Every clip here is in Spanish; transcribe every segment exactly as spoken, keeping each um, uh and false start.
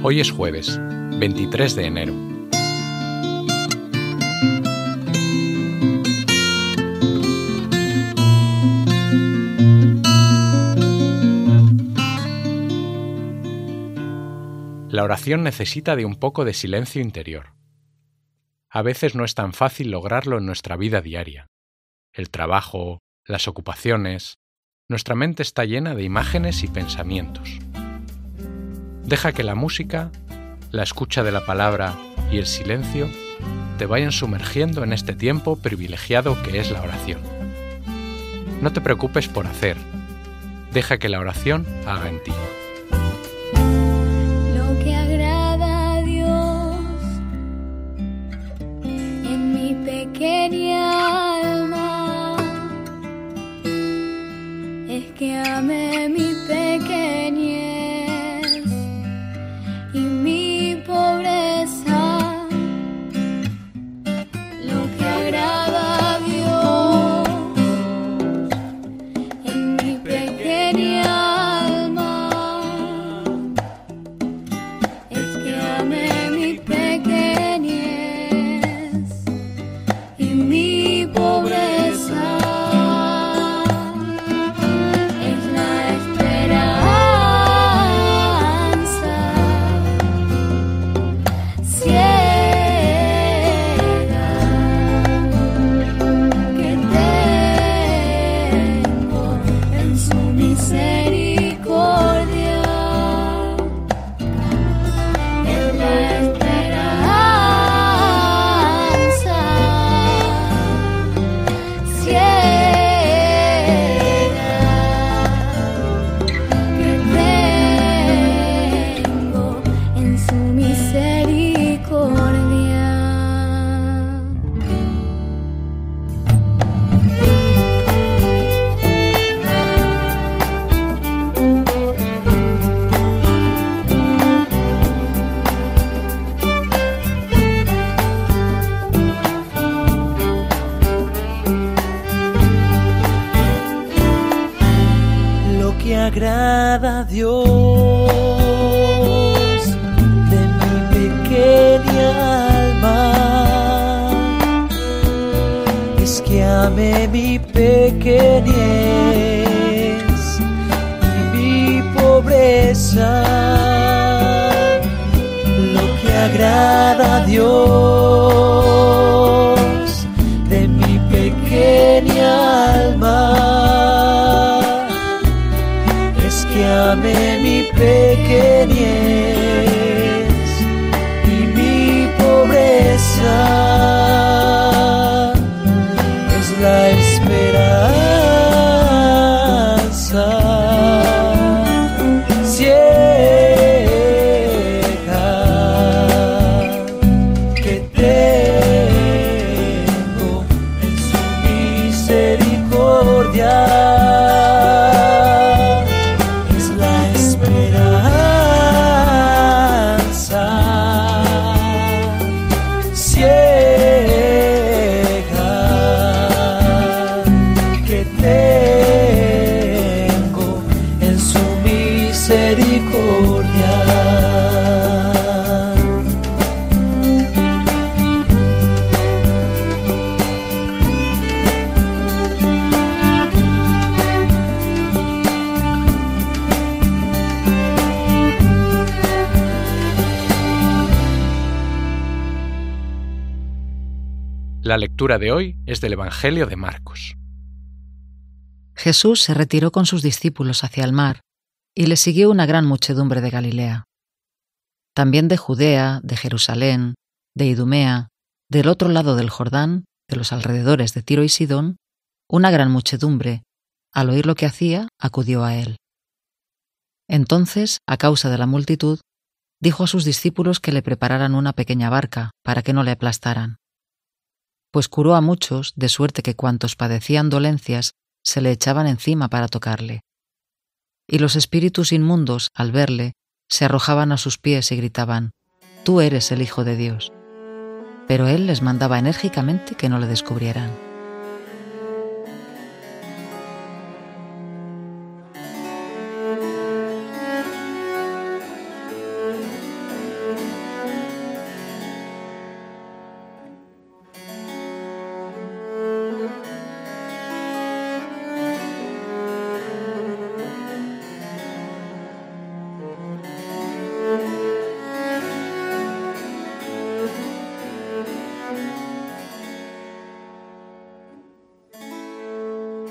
Hoy es jueves, veintitrés de enero. La oración necesita de un poco de silencio interior. A veces no es tan fácil lograrlo en nuestra vida diaria. El trabajo, las ocupaciones, nuestra mente está llena de imágenes y pensamientos. Deja que la música, la escucha de la palabra y el silencio te vayan sumergiendo en este tiempo privilegiado que es la oración. No te preocupes por hacer, deja que la oración haga en ti. Lo que agrada a Dios en mi pequeña alma es que ame mi pequeñez y mi pobreza. Lo que agrada a Dios en mi pequeña alma es que ame mi pequeñez y mi pobreza. Es la esperanza ciega que tengo en su misericordia. Es la esperanza ciega que tengo en su misericordia. Lo que agrada a Dios de mi pequeña alma es que ame mi pequeñez y mi pobreza. Lo que agrada a Dios de mi pequeña alma es que ame mi pequeñez y mi pobreza. Es la esperanza ciega que tengo en su misericordia. Es la esperanza ciega que tengo en su misericordia. La lectura de hoy es del Evangelio de Marcos. Jesús se retiró con sus discípulos hacia el mar, y le siguió una gran muchedumbre de Galilea. También de Judea, de Jerusalén, de Idumea, del otro lado del Jordán, de los alrededores de Tiro y Sidón, una gran muchedumbre, al oír lo que hacía, acudió a él. Entonces, a causa de la multitud, dijo a sus discípulos que le prepararan una pequeña barca para que no le aplastaran. Pues curó a muchos, de suerte que cuantos padecían dolencias se le echaban encima para tocarle. Y los espíritus inmundos, al verle, se arrojaban a sus pies y gritaban: «Tú eres el Hijo de Dios». Pero él les mandaba enérgicamente que no le descubrieran.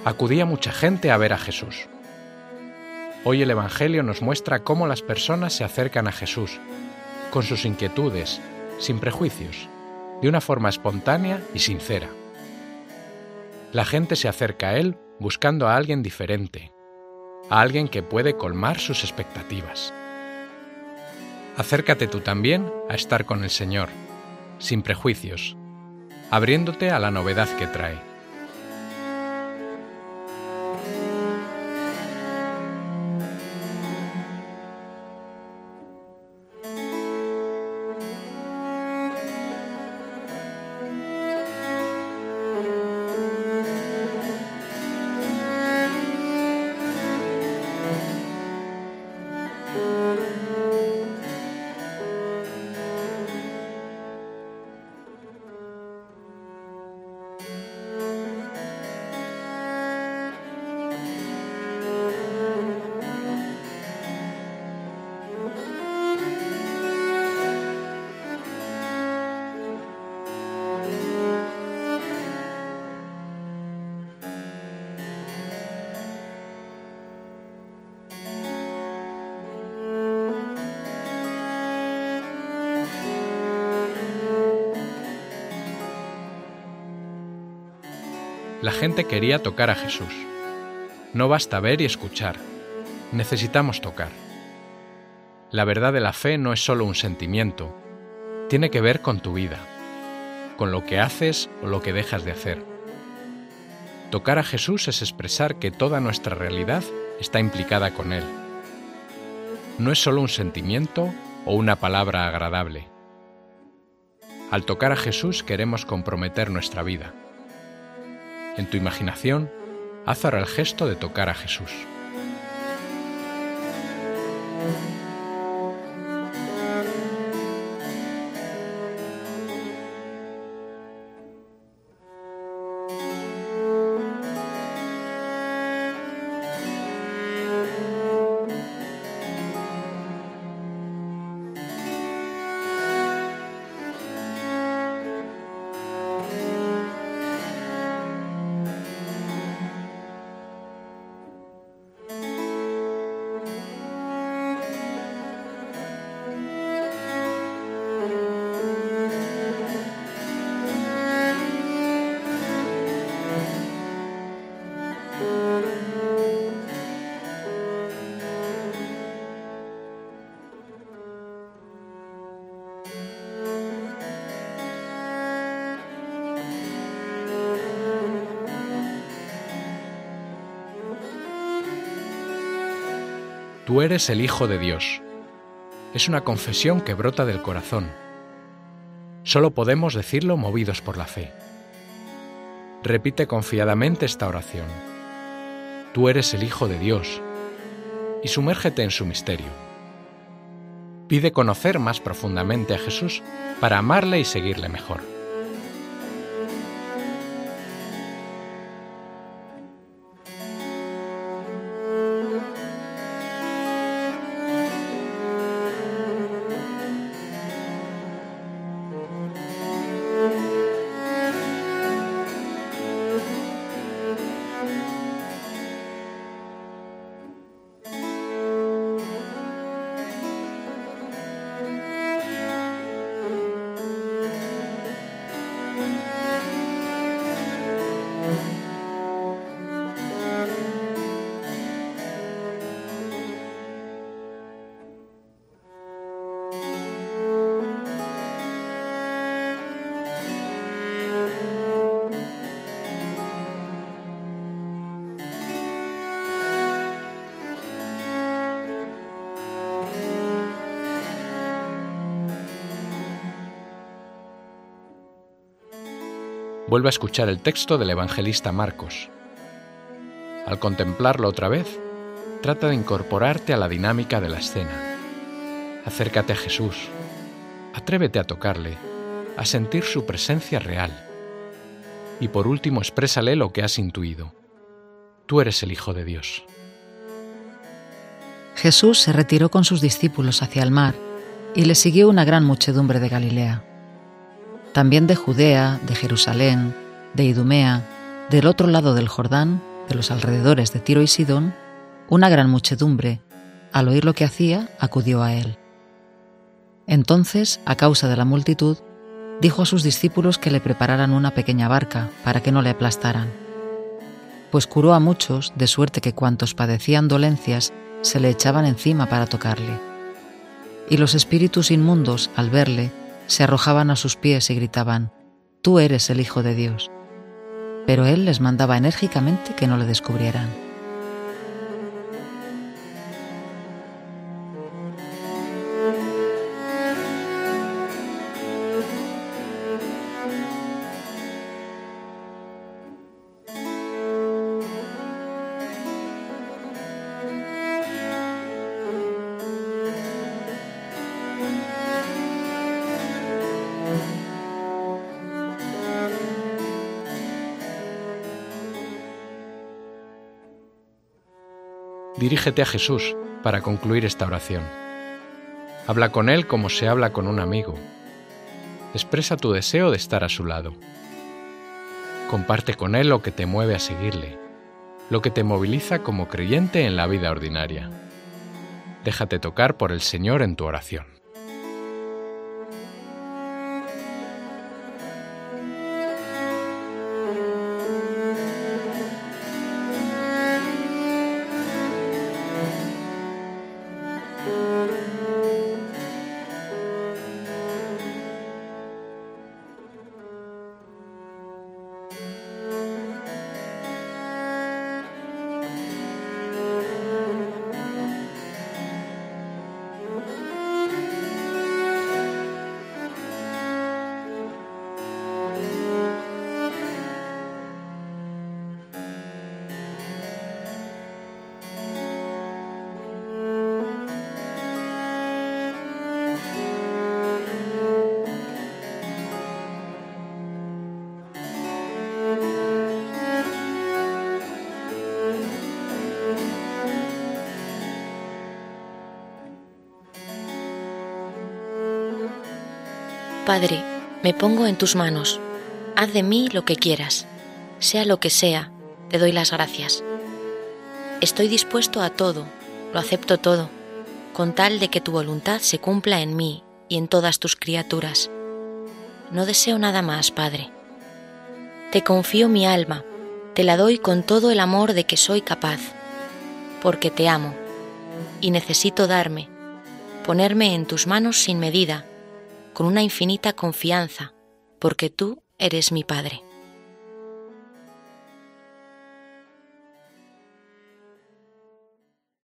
acudía mucha gente a ver a Jesús. Hoy el Evangelio nos muestra cómo las personas se acercan a Jesús, con sus inquietudes, sin prejuicios, de una forma espontánea y sincera. La gente se acerca a Él buscando a alguien diferente, a alguien que puede colmar sus expectativas. Acércate tú también a estar con el Señor, sin prejuicios, abriéndote a la novedad que trae. La gente quería tocar a Jesús. No basta ver y escuchar, necesitamos tocar. La verdad de la fe no es solo un sentimiento, tiene que ver con tu vida, con lo que haces o lo que dejas de hacer. Tocar a Jesús es expresar que toda nuestra realidad está implicada con Él. No es solo un sentimiento o una palabra agradable. Al tocar a Jesús queremos comprometer nuestra vida. En tu imaginación, haz ahora el gesto de tocar a Jesús. Tú eres el Hijo de Dios. Es una confesión que brota del corazón. Solo podemos decirlo movidos por la fe. Repite confiadamente esta oración. Tú eres el Hijo de Dios, y sumérgete en su misterio. Pide conocer más profundamente a Jesús para amarle y seguirle mejor. Vuelve a escuchar el texto del evangelista Marcos. Al contemplarlo otra vez, trata de incorporarte a la dinámica de la escena. Acércate a Jesús, atrévete a tocarle, a sentir su presencia real. Y por último, exprésale lo que has intuido. Tú eres el Hijo de Dios. Jesús se retiró con sus discípulos hacia el mar y le siguió una gran muchedumbre de Galilea. También de Judea, de Jerusalén, de Idumea, del otro lado del Jordán de los alrededores de Tiro y Sidón, una gran muchedumbre, al oír lo que hacía, acudió a él. Entonces, a causa de la multitud, dijo a sus discípulos que le prepararan una pequeña barca para que no le aplastaran, pues curó a muchos, de suerte que cuantos padecían dolencias se le echaban encima para tocarle. Y los espíritus inmundos, al verle, se arrojaban a sus pies y gritaban: «Tú eres el Hijo de Dios». Pero él les mandaba enérgicamente que no le descubrieran. Dirígete a Jesús para concluir esta oración. Habla con Él como se habla con un amigo. Expresa tu deseo de estar a su lado. Comparte con Él lo que te mueve a seguirle, lo que te moviliza como creyente en la vida ordinaria. Déjate tocar por el Señor en tu oración. Padre, me pongo en tus manos. Haz de mí lo que quieras. Sea lo que sea, te doy las gracias. Estoy dispuesto a todo, lo acepto todo, con tal de que tu voluntad se cumpla en mí y en todas tus criaturas. No deseo nada más, Padre. Te confío mi alma, te la doy con todo el amor de que soy capaz, porque te amo y necesito darme, ponerme en tus manos sin medida, con una infinita confianza, porque tú eres mi Padre.